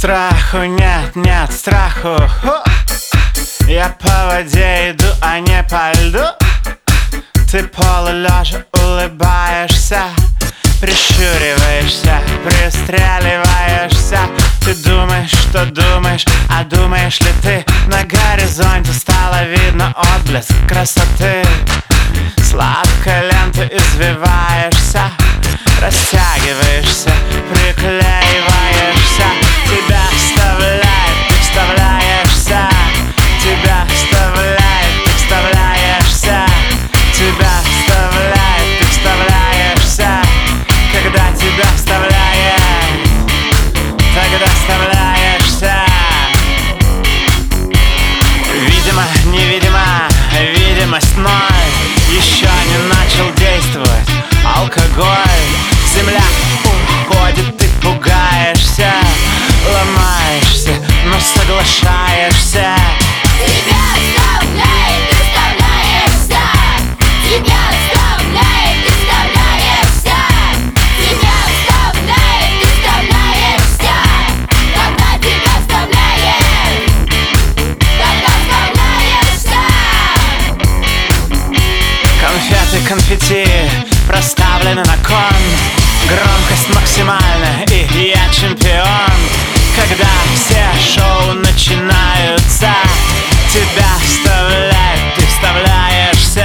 Страху нет, нет страху. Я по воде иду, а не по льду. Ты полулежа улыбаешься, прищуриваешься, пристреливаешься. Ты думаешь, что думаешь, а думаешь ли ты? На горизонте стало видно отблеск красоты. Сладко ленты извиваешься, растягиваешься, приклеиваешься. Тебя вставляет, ты вставляешься. Тебя вставляет, ты вставляешься. Тебя вставляет, ты вставляешься. Когда тебя вставляет, тогда вставляешься. Видимо, невидимо, видимость ноль. Еще не начал действовать алкоголь. Земля уходит, ты пугаешься, ломаешься, но соглашаешься. Тебя вставляет, ты вставляешься. Тебя вставляет, ты вставляешься. Тебя вставляет, ты вставляешься. Когда тебя вставляет, тогда вставляешься. Конфеты, конфетти проставлены на кон. Громкость максимальная, и я чемпион. Когда все шоу начинаются, тебя вставляет, ты вставляешься.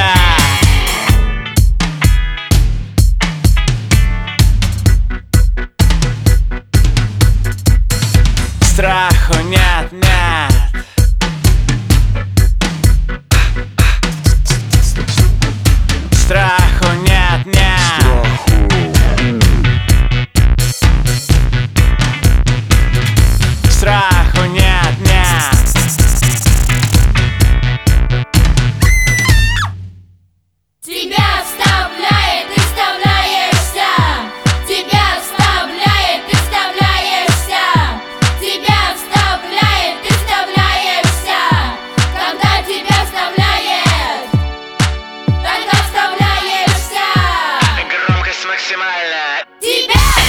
Страху нет, нет. Страху нет, нет. Страху нет, нет. Тебя вставляет, ты вставляешься. Тебя вставляет, ты вставляешься. Тебя вставляет, ты вставляешься. Когда тебя вставляет, тогда вставляешься. Громкость максимальная. Тебя